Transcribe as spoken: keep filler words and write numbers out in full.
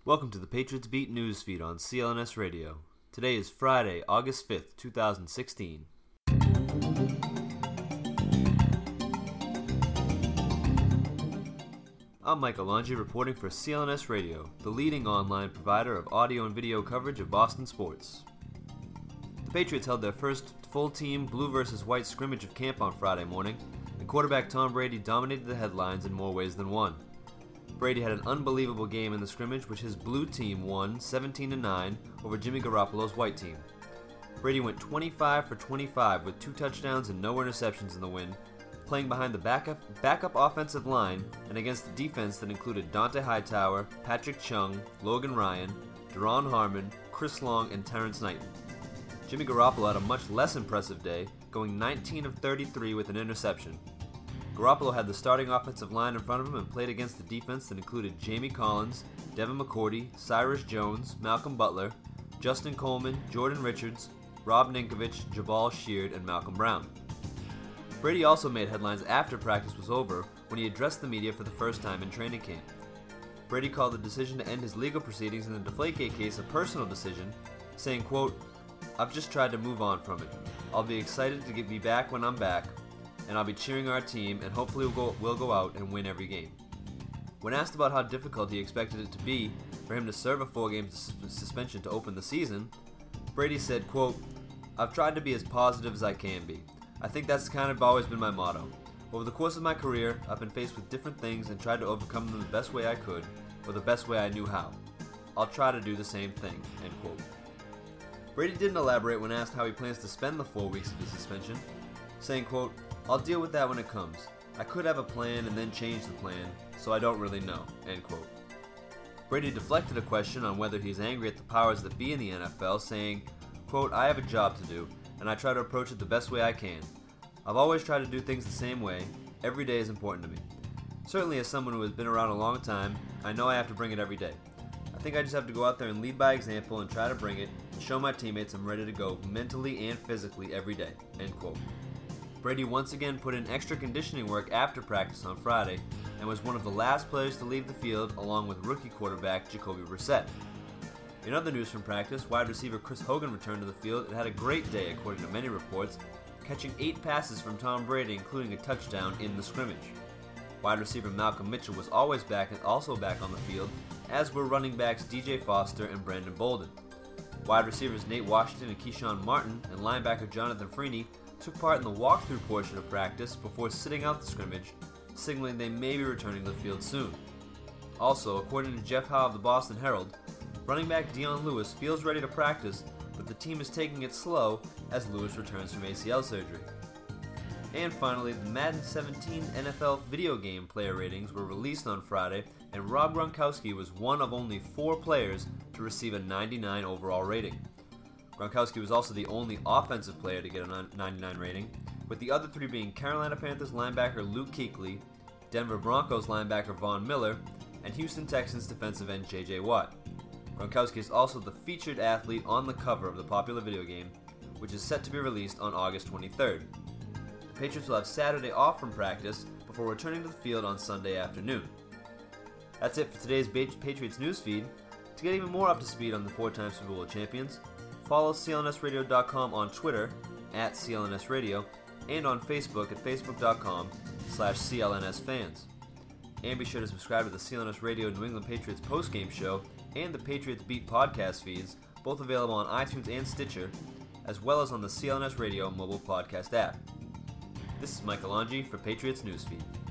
Welcome to the Patriots Beat Newsfeed on C L N S Radio. Today is Friday, August fifth, two thousand sixteen. I'm Mike Alonji reporting for C L N S Radio, the leading online provider of audio and video coverage of Boston sports. The Patriots held their first full-team blue versus white scrimmage of camp on Friday morning, and quarterback Tom Brady dominated the headlines in more ways than one. Brady had an unbelievable game in the scrimmage, which his blue team won seventeen to nine over Jimmy Garoppolo's white team. Brady went twenty-five for twenty-five with two touchdowns and no interceptions in the win, playing behind the backup, backup offensive line and against the defense that included Dante Hightower, Patrick Chung, Logan Ryan, Daron Harmon, Chris Long, and Terrence Knighton. Jimmy Garoppolo had a much less impressive day, going nineteen of thirty-three with an interception. Garoppolo had the starting offensive line in front of him and played against the defense that included Jamie Collins, Devin McCourty, Cyrus Jones, Malcolm Butler, Justin Coleman, Jordan Richards, Rob Ninkovich, Jabal Sheard, and Malcolm Brown. Brady also made headlines after practice was over when he addressed the media for the first time in training camp. Brady called the decision to end his legal proceedings in the Deflategate case a personal decision, saying, quote, "I've just tried to move on from it. I'll be excited to get be back when I'm back, and I'll be cheering our team, and hopefully we'll go, we'll go out and win every game." When asked about how difficult he expected it to be for him to serve a four-game sus- suspension to open the season, Brady said, quote, "I've tried to be as positive as I can be. I think that's kind of always been my motto. Over the course of my career, I've been faced with different things and tried to overcome them the best way I could, or the best way I knew how. I'll try to do the same thing," end quote. Brady didn't elaborate when asked how he plans to spend the four weeks of the suspension, saying, quote, "I'll deal with that when it comes. I could have a plan and then change the plan, so I don't really know," end quote. Brady deflected a question on whether he's angry at the powers that be in the N F L, saying, quote, "I have a job to do, and I try to approach it the best way I can. I've always tried to do things the same way. Every day is important to me. Certainly as someone who has been around a long time, I know I have to bring it every day. I think I just have to go out there and lead by example and try to bring it and show my teammates I'm ready to go mentally and physically every day," end quote. Brady once again put in extra conditioning work after practice on Friday and was one of the last players to leave the field along with rookie quarterback Jacoby Brissett. In other news from practice, wide receiver Chris Hogan returned to the field and had a great day according to many reports, catching eight passes from Tom Brady including a touchdown in the scrimmage. Wide receiver Malcolm Mitchell was always back and also back on the field, as were running backs D J Foster and Brandon Bolden. Wide receivers Nate Washington and Keyshawn Martin and linebacker Jonathan Freeney took part in the walkthrough portion of practice before sitting out the scrimmage, signaling they may be returning to the field soon. Also, according to Jeff Howe of the Boston Herald, running back Dion Lewis feels ready to practice, but the team is taking it slow as Lewis returns from A C L surgery. And finally, the Madden seventeen N F L video game player ratings were released on Friday, and Rob Gronkowski was one of only four players to receive a ninety-nine overall rating. Gronkowski was also the only offensive player to get a ninety-nine rating, with the other three being Carolina Panthers linebacker Luke Kuechly, Denver Broncos linebacker Von Miller, and Houston Texans defensive end J J Watt. Gronkowski is also the featured athlete on the cover of the popular video game, which is set to be released on August twenty-third. The Patriots will have Saturday off from practice before returning to the field on Sunday afternoon. That's it for today's Patriots newsfeed. To get even more up to speed on the four-time Super Bowl champions, follow C L N S radio dot com on Twitter, at C L N S Radio, and on Facebook at facebook dot com slash C L N S fans. And be sure to subscribe to the C L N S Radio New England Patriots postgame show and the Patriots Beat podcast feeds, both available on iTunes and Stitcher, as well as on the C L N S Radio mobile podcast app. This is Mike Alonji for Patriots Newsfeed.